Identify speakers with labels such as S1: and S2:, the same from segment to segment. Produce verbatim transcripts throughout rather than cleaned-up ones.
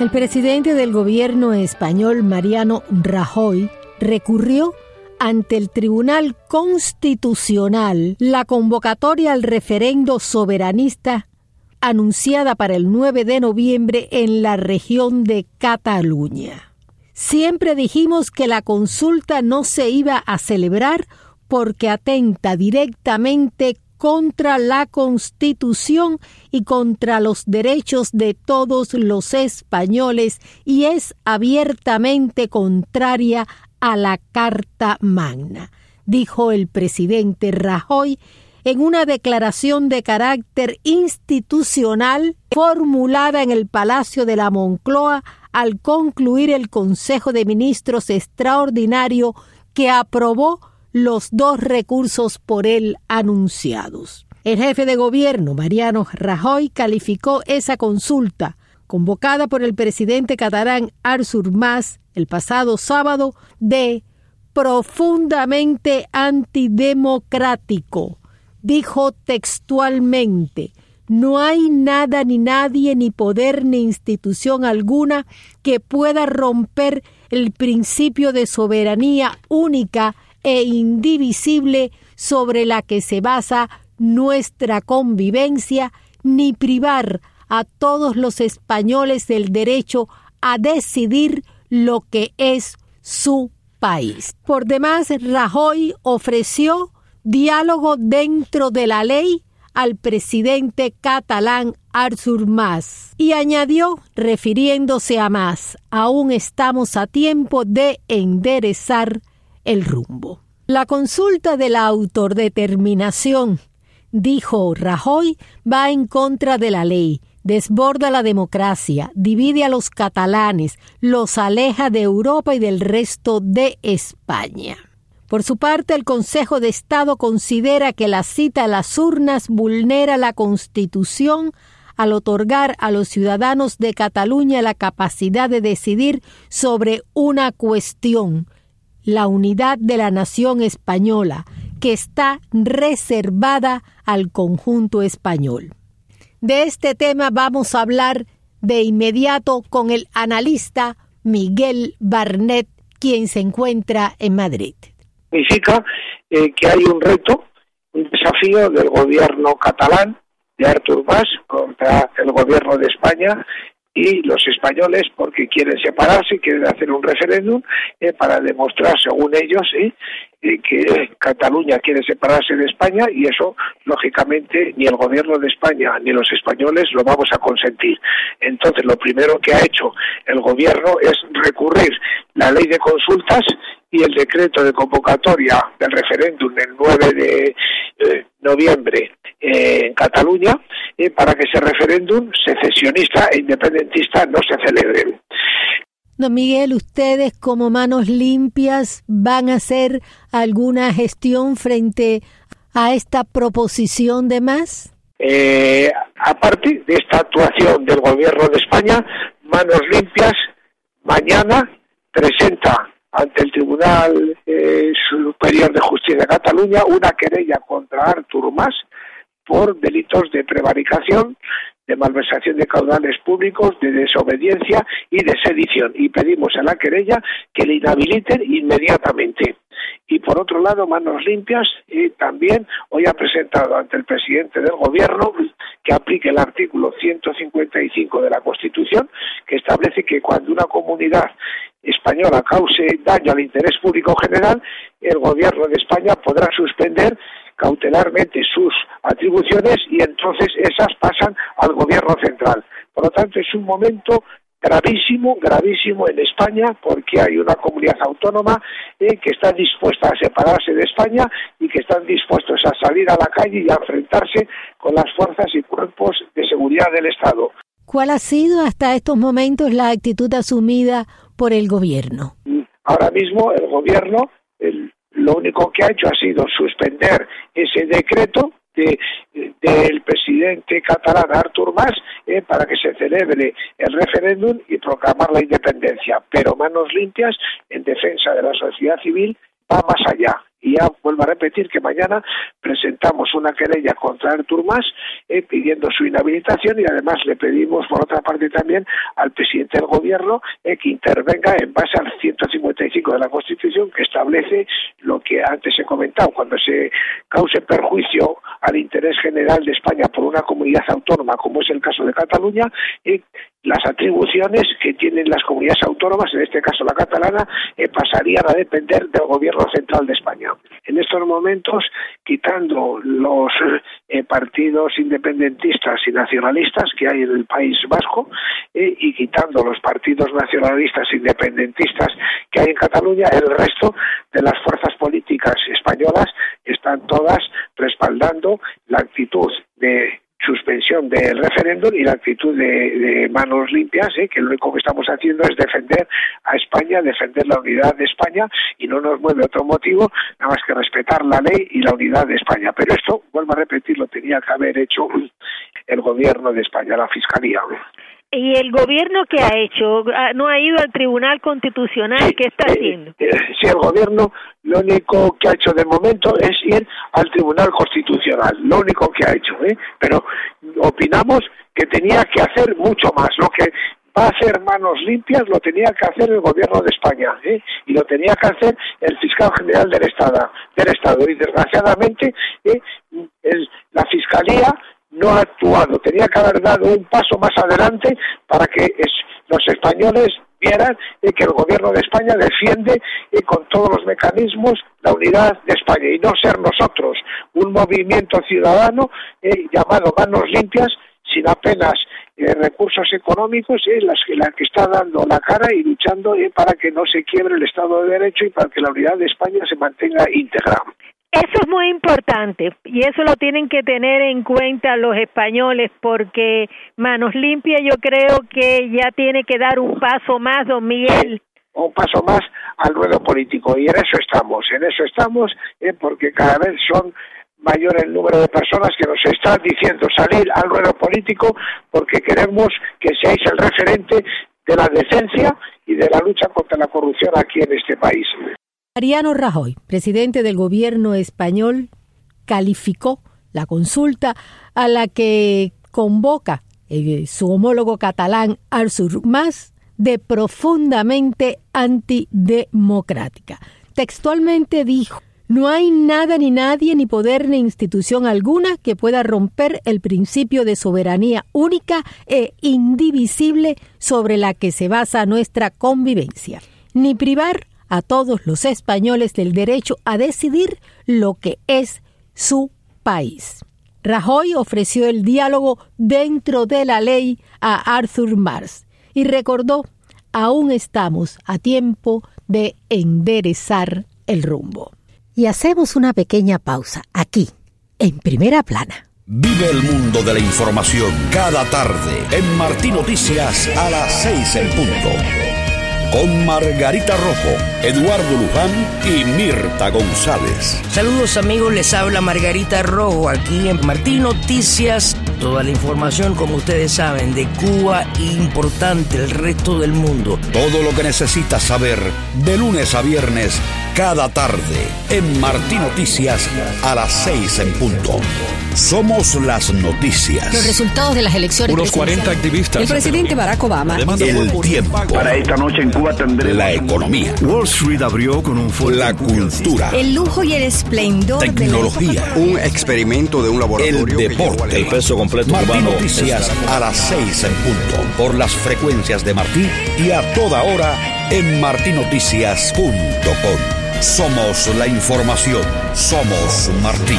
S1: El presidente del gobierno español, Mariano Rajoy, recurrió ante el Tribunal Constitucional la convocatoria al referendo soberanista anunciada para el nueve de noviembre en la región de Cataluña. Siempre dijimos que la consulta no se iba a celebrar porque atenta directamente contra la Constitución y contra los derechos de todos los españoles y es abiertamente contraria a la Carta Magna, dijo el presidente Rajoy en una declaración de carácter institucional formulada en el Palacio de la Moncloa al concluir el Consejo de Ministros extraordinario que aprobó los dos recursos por él anunciados. El jefe de gobierno, Mariano Rajoy, calificó esa consulta, convocada por el presidente catalán Artur Mas el pasado sábado, de profundamente antidemocrático. Dijo textualmente: no hay nada ni nadie, ni poder ni institución alguna que pueda romper el principio de soberanía única e indivisible sobre la que se basa nuestra convivencia, ni privar a todos los españoles del derecho a decidir lo que es su país. Por demás, Rajoy ofreció diálogo dentro de la ley al presidente catalán Artur Mas y añadió, refiriéndose a Mas: aún estamos a tiempo de enderezar el rumbo. La consulta de la autodeterminación, dijo Rajoy, va en contra de la ley, desborda la democracia, divide a los catalanes, los aleja de Europa y del resto de España. Por su parte, el Consejo de Estado considera que la cita a las urnas vulnera la Constitución al otorgar a los ciudadanos de Cataluña la capacidad de decidir sobre una cuestión, la unidad de la nación española, que está reservada al conjunto español. De este tema vamos a hablar de inmediato con el analista Miguel Barnet, quien se encuentra en Madrid.
S2: Significa eh, que hay un reto, un desafío del gobierno catalán, de Artur Mas, contra el gobierno de España y los españoles, porque quieren separarse, quieren hacer un referéndum eh, para demostrar, según ellos, eh, eh, que Cataluña quiere separarse de España, y eso, lógicamente, ni el gobierno de España ni los españoles lo vamos a consentir. Entonces, lo primero que ha hecho el gobierno es recurrir la ley de consultas y el decreto de convocatoria del referéndum el nueve de noviembre eh, en Cataluña, eh, para que ese referéndum secesionista e independentista no se celebre.
S1: Don Miguel, ¿ustedes como manos limpias van a hacer alguna gestión frente a esta proposición de Mas?
S2: Eh, a partir de esta actuación del gobierno de España, Manos Limpias mañana presenta ante el Tribunal eh, Superior de Justicia de Cataluña una querella contra Artur Mas por delitos de prevaricación, de malversación de caudales públicos, de desobediencia y de sedición, y pedimos a la querella que le inhabiliten inmediatamente. Y por otro lado, Manos Limpias eh, también hoy ha presentado ante el presidente del gobierno que aplique el artículo ciento cincuenta y cinco de la Constitución, que establece que cuando una comunidad española cause daño al interés público general, el gobierno de España podrá suspender cautelarmente sus atribuciones y entonces esas pasan al gobierno central. Por lo tanto, es un momento gravísimo, gravísimo en España, porque hay una comunidad autónoma eh, que está dispuesta a separarse de España y que están dispuestos a salir a la calle y a enfrentarse con las fuerzas y cuerpos de seguridad del Estado.
S1: ¿Cuál ha sido hasta estos momentos la actitud asumida por el gobierno?
S2: Ahora mismo el gobierno el, lo único que ha hecho ha sido suspender ese decreto de, del presidente catalán Artur Mas eh, para que se celebre el referéndum y proclamar la independencia. Pero Manos Limpias, en defensa de la sociedad civil, va más allá Y ya vuelvo a repetir que mañana presentamos una querella contra Artur Mas eh, pidiendo su inhabilitación, y además le pedimos por otra parte también al presidente del gobierno eh, que intervenga en base al ciento cincuenta y cinco de la Constitución, que establece lo que antes he comentado: cuando se cause perjuicio al interés general de España por una comunidad autónoma, como es el caso de Cataluña, eh, las atribuciones que tienen las comunidades autónomas, en este caso la catalana, eh, pasarían a depender del gobierno central de España. En estos momentos, quitando los eh, partidos independentistas y nacionalistas que hay en el País Vasco eh, y quitando los partidos nacionalistas e independentistas que hay en Cataluña, el resto de las fuerzas políticas españolas están todas respaldando la actitud de suspensión del referéndum y la actitud de, de manos limpias, ¿eh? que lo único que estamos haciendo es defender a España, defender la unidad de España, y no nos mueve otro motivo nada más que respetar la ley y la unidad de España. Pero esto, vuelvo a repetir, lo tenía que haber hecho el gobierno de España, la Fiscalía.
S1: ¿Y el gobierno qué ha hecho? ¿No ha ido al Tribunal Constitucional? Sí, ¿qué está eh, haciendo?
S2: Eh, sí, el gobierno lo único que ha hecho de momento es ir al Tribunal Constitucional, lo único que ha hecho, ¿eh? Pero opinamos que tenía que hacer mucho más. Lo que va a hacer manos limpias lo tenía que hacer el gobierno de España, ¿eh? Y lo tenía que hacer el fiscal general del Estado, del Estado. Y desgraciadamente ¿eh? el, la Fiscalía no ha actuado. Tenía que haber dado un paso más adelante para que es, los españoles vieran eh, que el gobierno de España defiende eh, con todos los mecanismos la unidad de España, y no ser nosotros un movimiento ciudadano eh, llamado Manos Limpias, sin apenas eh, recursos económicos, eh, las que, la que está dando la cara y luchando eh, para que no se quiebre el Estado de Derecho y para que la unidad de España se mantenga íntegra.
S1: Eso es muy importante, y eso lo tienen que tener en cuenta los españoles, porque Manos Limpias yo creo que ya tiene que dar un paso más, don Miguel.
S2: Un paso más al ruedo político, y en eso estamos, en eso estamos, eh, porque cada vez son mayor el número de personas que nos están diciendo salir al ruedo político, porque queremos que seáis el referente de la decencia y de la lucha contra la corrupción aquí en este país.
S1: Mariano Rajoy, presidente del gobierno español, calificó la consulta a la que convoca eh, su homólogo catalán Artur Mas de profundamente antidemocrática. Textualmente dijo: no hay nada ni nadie, ni poder, ni institución alguna que pueda romper el principio de soberanía única e indivisible sobre la que se basa nuestra convivencia, ni privar a todos los españoles del derecho a decidir lo que es su país. Rajoy ofreció el diálogo dentro de la ley a Artur Mas y recordó: aún estamos a tiempo de enderezar el rumbo. Y hacemos una pequeña pausa aquí, en Primera Plana.
S3: Vive el mundo de la información cada tarde en Martí Noticias a las seis en punto. Con Margarita Rojo, Eduardo Luján y Mirta González.
S4: Saludos amigos, les habla Margarita Rojo aquí en Martí Noticias. Toda la información, como ustedes saben, de Cuba e importante el resto del mundo.
S3: Todo lo que necesitas saber de lunes a viernes cada tarde en Martí Noticias a las seis en punto. Somos las noticias.
S5: Los resultados de las elecciones.
S3: Unos cuarenta activistas.
S5: El presidente Barack Obama.
S3: El tiempo.
S6: Para esta noche en Cuba tendremos
S3: la economía.
S6: Wall Street abrió con un fuerte
S3: la cultura.
S5: El lujo y el esplendor.
S3: Tecnología.
S6: De la... Un experimento de un laboratorio.
S3: El deporte.
S6: El peso completo.
S3: Martí Noticias a las seis en punto. Por las frecuencias de Martí y a toda hora en martí noticias punto com. Somos la información. Somos Martí.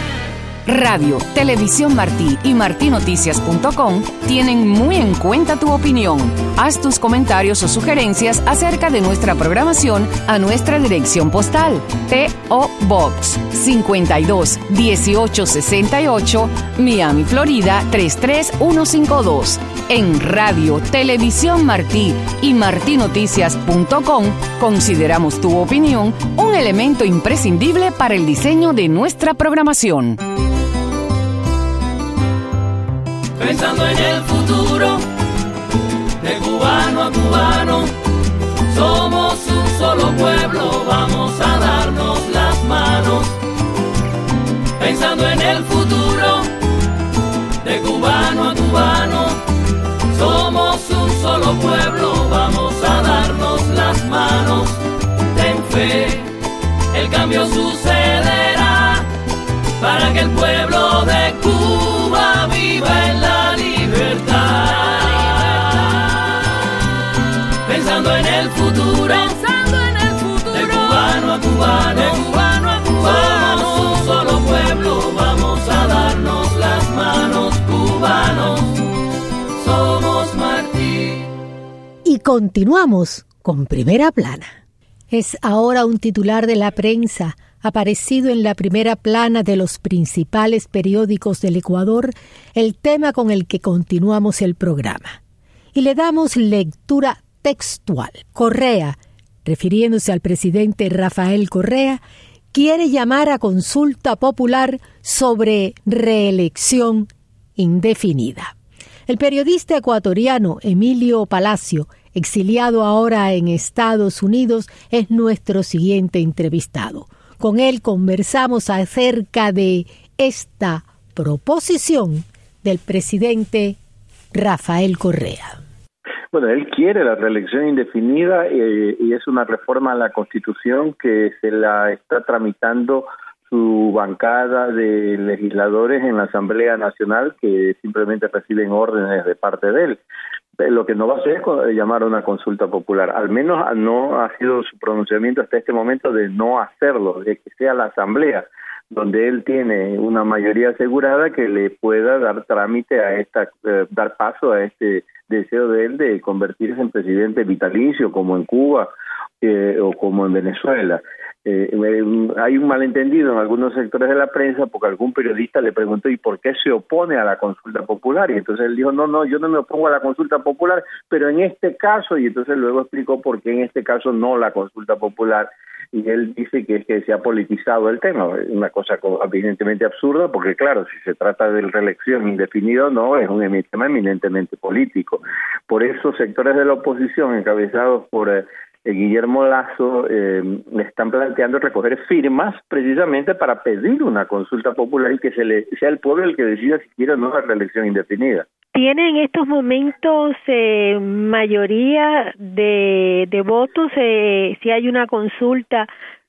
S7: Radio, Televisión Martí y martí noticias punto com tienen muy en cuenta tu opinión. Haz tus comentarios o sugerencias acerca de nuestra programación a nuestra dirección postal: P O Box cincuenta y dos dieciocho sesenta y ocho, Miami, Florida tres tres uno cinco dos. En Radio, Televisión Martí y martí noticias punto com consideramos tu opinión un elemento imprescindible para el diseño de nuestra programación.
S8: Pensando en el futuro, de cubano a cubano, somos un solo pueblo, vamos a darnos las manos. cambio sucederá para que el pueblo de Cuba viva en la libertad. Pensando en el futuro, pensando en el futuro, de cubano a cubano, de cubano a cubano, somos un solo pueblo, vamos a darnos las manos, cubanos, somos Martí.
S1: Y continuamos con Primera Plana. Es ahora un titular de la prensa, aparecido en la primera plana de los principales periódicos del Ecuador, el tema con el que continuamos el programa. Y le damos lectura textual. Correa, refiriéndose al presidente Rafael Correa, quiere llamar a consulta popular sobre reelección indefinida. El periodista ecuatoriano Emilio Palacio, exiliado ahora en Estados Unidos, es nuestro siguiente entrevistado. Con él conversamos acerca de esta proposición del presidente Rafael Correa.
S9: Bueno, él quiere la reelección indefinida eh, y es una reforma a la Constitución que se la está tramitando su bancada de legisladores en la Asamblea Nacional, que simplemente reciben órdenes de parte de él. Lo que no va a hacer es llamar a una consulta popular. Al menos no ha sido su pronunciamiento hasta este momento de no hacerlo, de que sea la Asamblea, donde él tiene una mayoría asegurada que le pueda dar trámite a esta, eh, dar paso a este deseo de él de convertirse en presidente vitalicio, como en Cuba eh, o como en Venezuela. Eh, hay un malentendido en algunos sectores de la prensa porque algún periodista le preguntó ¿y por qué se opone a la consulta popular? Y entonces él dijo, no, no, yo no me opongo a la consulta popular, pero en este caso, y entonces luego explicó por qué en este caso no la consulta popular, y él dice que es que se ha politizado el tema, una cosa evidentemente absurda, porque claro, si se trata de reelección indefinida o no, es un tema eminentemente político. Por eso sectores de la oposición, encabezados por eh, Guillermo Lasso, eh, están planteando recoger firmas precisamente para pedir una consulta popular y que se le, sea el pueblo el que decida si quiere o no la reelección indefinida.
S1: ¿Tiene en estos momentos eh, mayoría de, de votos eh, si hay una consulta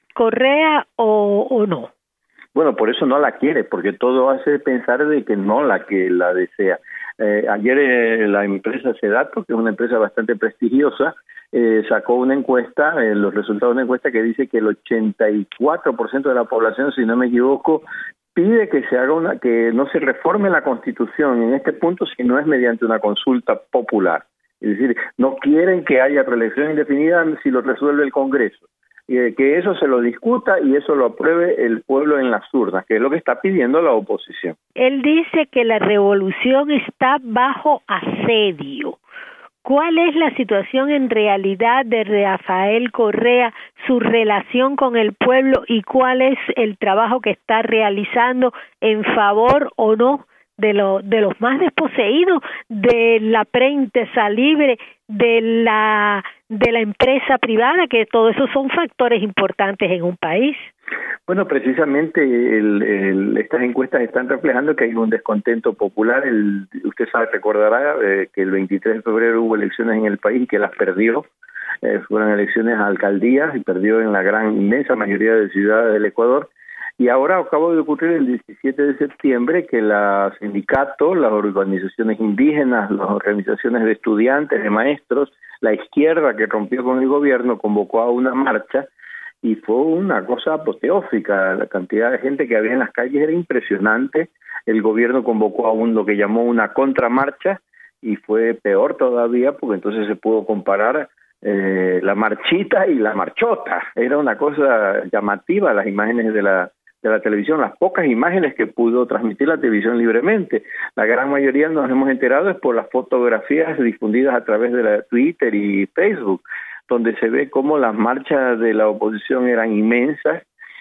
S1: Correa o, o no?
S9: Bueno, por eso no la quiere, porque todo hace pensar de que no la que la desea. Eh, ayer eh, la empresa Sedato, que es una empresa bastante prestigiosa, eh, sacó una encuesta, eh, los resultados de una encuesta que dice que el ochenta y cuatro por ciento de la población, si no me equivoco, pide que se haga una, que no se reforme la Constitución en este punto si no es mediante una consulta popular. Es decir, no quieren que haya reelección indefinida si lo resuelve el Congreso. Eh, que eso se lo discuta y eso lo apruebe el pueblo en las urnas, que es lo que está pidiendo la oposición.
S1: Él dice que la revolución está bajo asedio. ¿Cuál es la situación en realidad de Rafael Correa, su relación con el pueblo y cuál es el trabajo que está realizando en favor o no de, lo, de los más desposeídos, de la prensa libre, de la de la empresa privada, que todo eso son factores importantes en un país?
S9: Bueno, precisamente el, el, estas encuestas están reflejando que hay un descontento popular. El, usted sabe, recordará eh, que el veintitrés de febrero hubo elecciones en el país y que las perdió. Eh, fueron elecciones a alcaldías y perdió en la gran, inmensa mayoría de ciudades del Ecuador. Y ahora acaba de ocurrir el diecisiete de septiembre que los sindicatos, las organizaciones indígenas, las organizaciones de estudiantes, de maestros, la izquierda que rompió con el gobierno convocó a una marcha y fue una cosa apoteósica. La cantidad de gente que había en las calles era impresionante. El gobierno convocó a un, lo que llamó una contramarcha y fue peor todavía porque entonces se pudo comparar eh, la marchita y la marchota. Era una cosa llamativa las imágenes de la de la televisión, las pocas imágenes que pudo transmitir la televisión libremente. La gran mayoría nos hemos enterado es por las fotografías difundidas a través de la Twitter y Facebook, donde se ve cómo las marchas de la oposición eran inmensas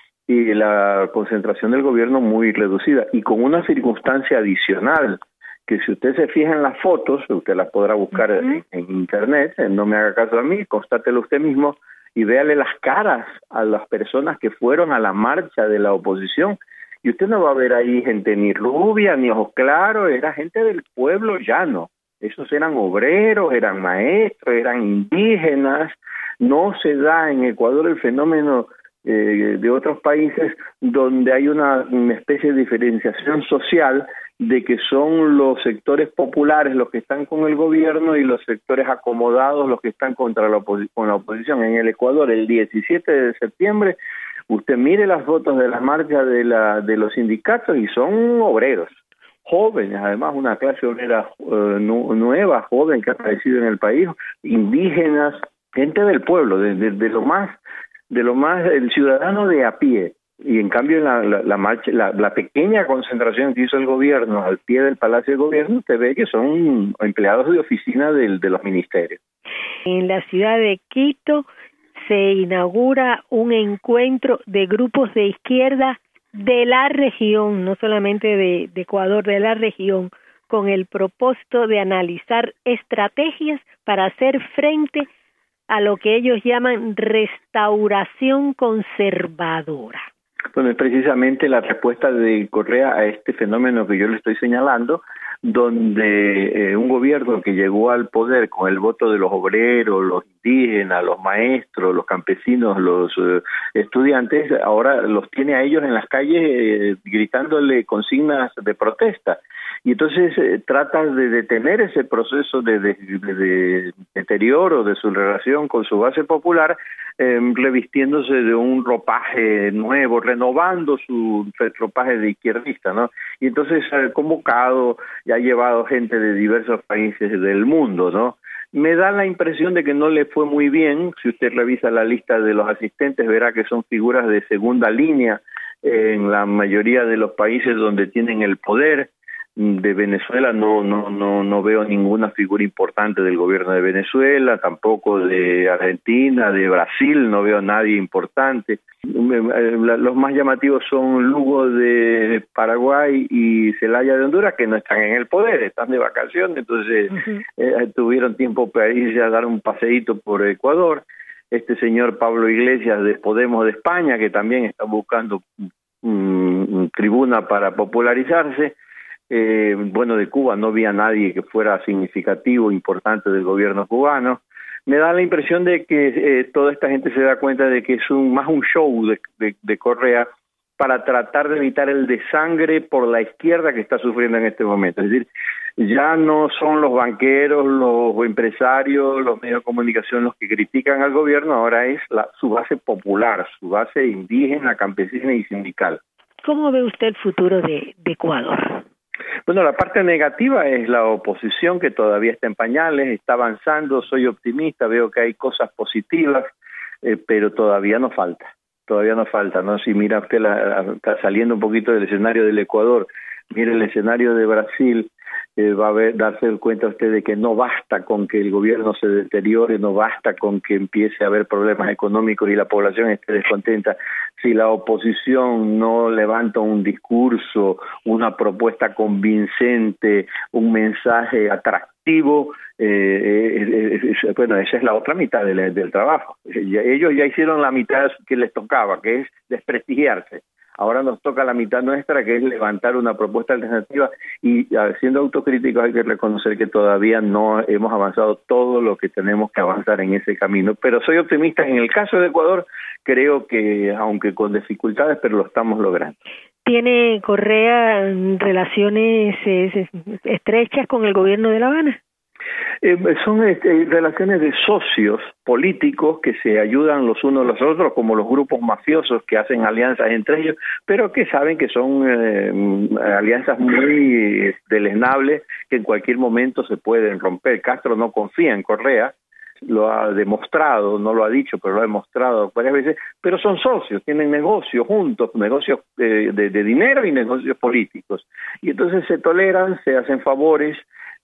S9: y la concentración del gobierno muy reducida, y con una circunstancia adicional, que si usted se fija en las fotos, usted las podrá buscar uh-huh. en, en internet, no me haga caso a mí, constátelo usted mismo, y véale las caras a las personas que fueron a la marcha de la oposición, y usted no va a ver ahí gente ni rubia, ni ojos claros, era gente del pueblo llano. Esos eran obreros, eran maestros, eran indígenas. No se da en Ecuador el fenómeno eh, de otros países donde hay una, una especie de diferenciación social de que son los sectores populares los que están con el gobierno y los sectores acomodados los que están contra la oposición, con la oposición. En el Ecuador, el diecisiete de septiembre, usted mire las fotos de las marchas de, la, de los sindicatos y son obreros, jóvenes, además una clase obrera uh, nu- nueva, joven que ha aparecido en el país, indígenas, gente del pueblo, de, de, de lo más, de lo más, el ciudadano de a pie. Y en cambio la, la, la marcha, la, la pequeña concentración que hizo el gobierno al pie del Palacio de Gobierno, usted ve que son empleados de oficina de, de los ministerios.
S1: En la ciudad de Quito se inaugura un encuentro de grupos de izquierda de la región, no solamente de, de Ecuador, de la región, con el propósito de analizar estrategias para hacer frente a lo que ellos llaman restauración conservadora.
S9: Bueno, es precisamente la respuesta de Correa a este fenómeno que yo le estoy señalando, donde eh, un gobierno que llegó al poder con el voto de los obreros, los indígenas, los maestros, los campesinos, los eh, estudiantes, ahora los tiene a ellos en las calles eh, gritándole consignas de protesta. Y entonces eh, trata de detener ese proceso de, de, de, de deterioro de su relación con su base popular, eh, revistiéndose de un ropaje nuevo, renovando su ropaje de izquierdista, ¿no? Y entonces ha convocado y ha llevado gente de diversos países del mundo, ¿no? Me da la impresión de que no le fue muy bien. Si usted revisa la lista de los asistentes, verá que son figuras de segunda línea en la mayoría de los países donde tienen el poder. De Venezuela no no no no veo ninguna figura importante del gobierno de Venezuela, tampoco de Argentina, de Brasil, no veo nadie importante. Los más llamativos son Lugo de Paraguay y Zelaya de Honduras, que no están en el poder, están de vacaciones, entonces uh-huh. eh, tuvieron tiempo para irse a dar un paseíto por Ecuador. Este señor Pablo Iglesias de Podemos de España, que también está buscando um, tribuna para popularizarse. Eh, bueno, de Cuba no vi a nadie que fuera significativo, importante del gobierno cubano. Me da la impresión de que eh, toda esta gente se da cuenta de que es un más un show de, de, de Correa para tratar de evitar el desangre por la izquierda que está sufriendo en este momento. Es decir, ya no son los banqueros, los empresarios, los medios de comunicación los que critican al gobierno, ahora es la, su base popular, su base indígena, campesina y sindical.
S1: ¿Cómo ve usted el futuro de, de Ecuador?
S9: Bueno, la parte negativa es la oposición, que todavía está en pañales, está avanzando, soy optimista, veo que hay cosas positivas, eh, pero todavía nos falta, todavía nos falta, ¿no? Si mira usted, la, está saliendo un poquito del escenario del Ecuador, mire el escenario de Brasil, eh, va a ver, darse cuenta usted de que no basta con que el gobierno se deteriore, no basta con que empiece a haber problemas económicos y la población esté descontenta. Si la oposición no levanta un discurso, una propuesta convincente, un mensaje atractivo, eh, eh, eh, bueno, esa es la otra mitad del, del trabajo. Ellos ya hicieron la mitad que les tocaba, que es desprestigiarse. Ahora nos toca la mitad nuestra, que es levantar una propuesta alternativa, y siendo autocríticos hay que reconocer que todavía no hemos avanzado todo lo que tenemos que avanzar en ese camino. Pero soy optimista. En el caso de Ecuador, creo que, aunque con dificultades, pero lo estamos logrando.
S1: ¿Tiene Correa relaciones eh, estrechas con el gobierno de La Habana?
S9: Eh, son este, relaciones de socios políticos que se ayudan los unos a los otros, como los grupos mafiosos que hacen alianzas entre ellos, pero que saben que son eh, alianzas muy deleznables, que en cualquier momento se pueden romper. Castro no confía en Correa, lo ha demostrado, no lo ha dicho, pero lo ha demostrado varias veces, pero son socios, tienen negocios juntos, negocios de, de, de dinero y negocios políticos, y entonces se toleran, se hacen favores.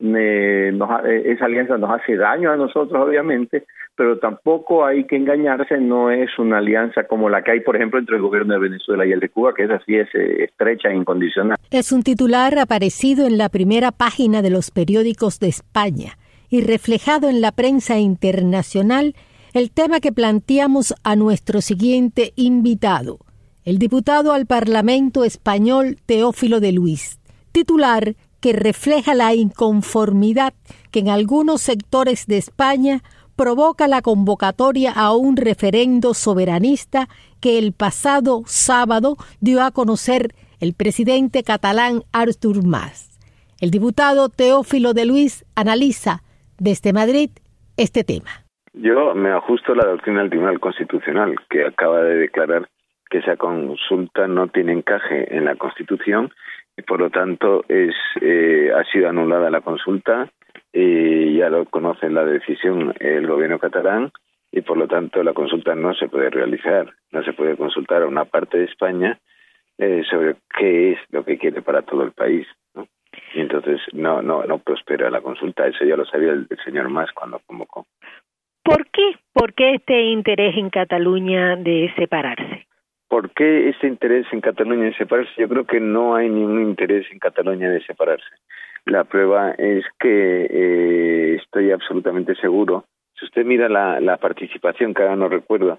S9: Eh, nos, eh, esa alianza nos hace daño a nosotros, obviamente, pero tampoco hay que engañarse, no es una alianza como la que hay, por ejemplo, entre el gobierno de Venezuela y el de Cuba, que es así, es eh, estrecha e incondicional.
S1: Es un titular aparecido en la primera página de los periódicos de España y reflejado en la prensa internacional, el tema que planteamos a nuestro siguiente invitado, el diputado al Parlamento español Teófilo de Luis, titular que refleja la inconformidad que en algunos sectores de España provoca la convocatoria a un referendo soberanista que el pasado sábado dio a conocer el presidente catalán Artur Mas. El diputado Teófilo de Luis analiza desde Madrid este tema.
S10: Yo me ajusto a la doctrina del Tribunal Constitucional, que acaba de declarar que esa consulta no tiene encaje en la Constitución y por lo tanto es eh, ha sido anulada la consulta. Y ya lo conoce la decisión el gobierno catalán y por lo tanto la consulta no se puede realizar, no se puede consultar a una parte de España eh, sobre qué es lo que quiere para todo el país, ¿no? Y entonces no no no prospera la consulta. Eso ya lo sabía el, el señor Mas cuando convocó.
S1: ¿Por qué? ¿Por qué este interés en Cataluña de separarse?
S10: ¿Por qué este interés en Cataluña de separarse? Yo creo que no hay ningún interés en Cataluña de separarse. La prueba es que eh, estoy absolutamente seguro. Si usted mira la, la participación, que ahora no recuerdo,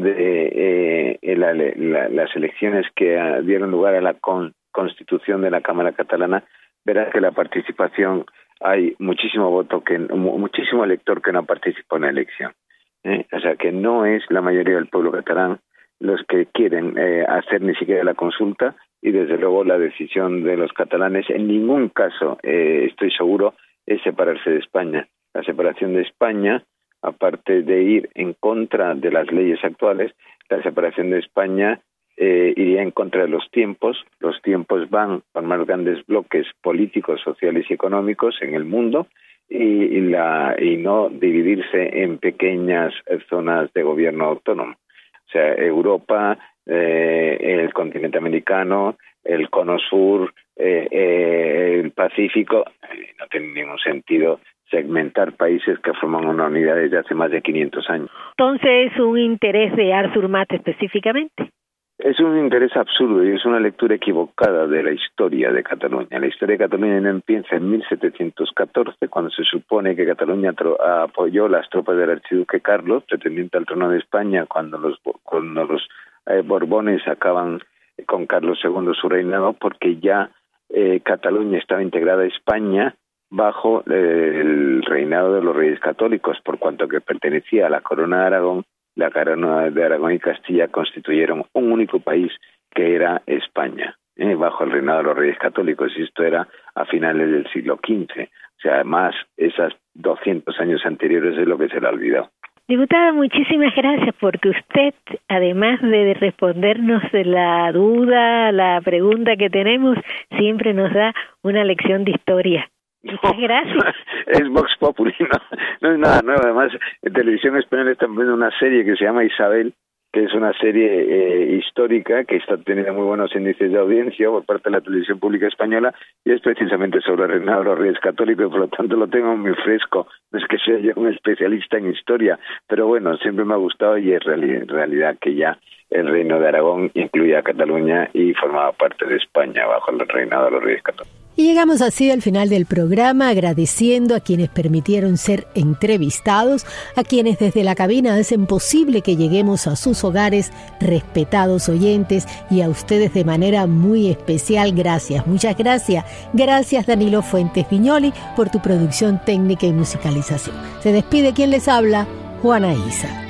S10: de eh, la, la, las elecciones que uh, dieron lugar a la con, constitución de la Cámara Catalana, verá que la participación, hay muchísimo voto, que muchísimo elector que no participó en la elección. ¿eh? O sea, que no es la mayoría del pueblo catalán los que quieren eh, hacer ni siquiera la consulta, y desde luego la decisión de los catalanes en ningún caso, eh, estoy seguro, es separarse de España. La separación de España, aparte de ir en contra de las leyes actuales, la separación de España eh, iría en contra de los tiempos. Los tiempos van a formar grandes bloques políticos, sociales y económicos en el mundo y, y, la, y no dividirse en pequeñas zonas de gobierno autónomo. O sea, Europa, eh, el continente americano, el cono sur, eh, eh, el Pacífico, eh, no tiene ningún sentido segmentar países que forman una unidad desde hace más de quinientos años.
S1: Entonces, ¿es un interés de Artur Mas específicamente?
S10: Es un interés absurdo y es una lectura equivocada de la historia de Cataluña. La historia de Cataluña no empieza en mil setecientos catorce, cuando se supone que Cataluña apoyó las tropas del archiduque Carlos, pretendiente al trono de España, cuando los, cuando los eh, Borbones acaban con Carlos segundo su reinado, porque ya eh, Cataluña estaba integrada a España bajo eh, el reinado de los Reyes Católicos, por cuanto que pertenecía a la corona de Aragón. La corona de Aragón y Castilla constituyeron un único país, que era España, eh, bajo el reinado de los Reyes Católicos, y esto era a finales del siglo quince. O sea, además, esos doscientos años anteriores es lo que se le ha olvidado.
S1: Diputada, muchísimas gracias, porque usted, además de respondernos la duda, la pregunta que tenemos, siempre nos da una lección de historia. Muchas
S10: no,
S1: gracias.
S10: Es Vox Populi, no, no es nada nuevo. Además, en Televisión Española están viendo una serie que se llama Isabel, que es una serie eh, histórica que está teniendo muy buenos índices de audiencia por parte de la televisión pública española, y es precisamente sobre el reinado de los Reyes Católicos, y por lo tanto lo tengo muy fresco. No es que sea yo un especialista en historia, pero bueno, siempre me ha gustado, y es reali- realidad que ya el reino de Aragón incluía a Cataluña y formaba parte de España bajo el reinado de los Reyes Católicos.
S1: Y llegamos así al final del programa, agradeciendo a quienes permitieron ser entrevistados, a quienes desde la cabina hacen posible que lleguemos a sus hogares, respetados oyentes, y a ustedes de manera muy especial, gracias, muchas gracias. Gracias, Danilo Fuentes Viñoli, por tu producción técnica y musicalización. Se despide quien les habla, Juana Isa.